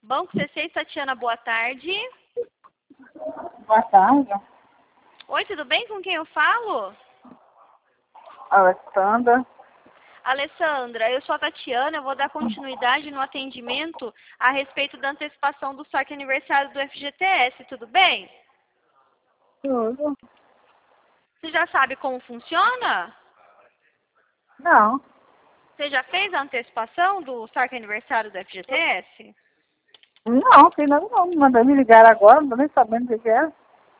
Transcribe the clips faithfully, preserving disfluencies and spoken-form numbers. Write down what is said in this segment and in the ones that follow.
Banco C seis, Tatiana, boa tarde. Boa tarde. Oi, tudo bem? Com quem eu falo? Alessandra. Alessandra, eu sou a Tatiana, eu vou dar continuidade no atendimento a respeito da antecipação do saque aniversário do F G T S, tudo bem? Tudo. Você já sabe como funciona? Não. Você já fez a antecipação do saque aniversário do F G T S? Não, tem nada não. Mandou me ligar agora, não tô nem sabendo o que é.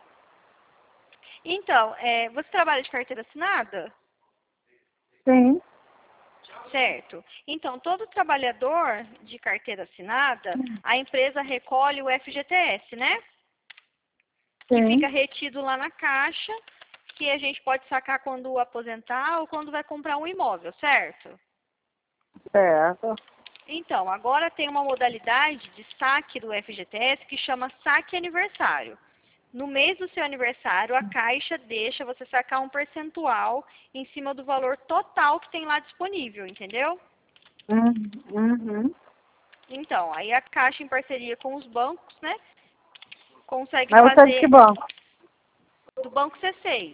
Então, é, você trabalha de carteira assinada? Sim. Certo. Então, todo trabalhador de carteira assinada, a empresa recolhe o F G T S, né? Que Sim. fica retido lá na caixa, que a gente pode sacar quando aposentar ou quando vai comprar um imóvel, certo? Certo. Então, agora tem uma modalidade de saque do F G T S que chama saque aniversário. No mês do seu aniversário, a Caixa deixa você sacar um percentual em cima do valor total que tem lá disponível, entendeu? Uhum. Então, aí a Caixa, em parceria com os bancos, né, consegue Mas você é de que fazer banco? do Banco C seis.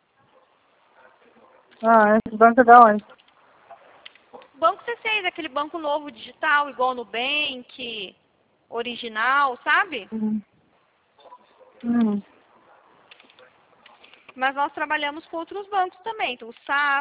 Ah, esse banco é da onde? Banco C seis, aquele banco novo digital, igual no Nubank, original, sabe? Uhum. Uhum. Mas nós trabalhamos com outros bancos também, o Safra,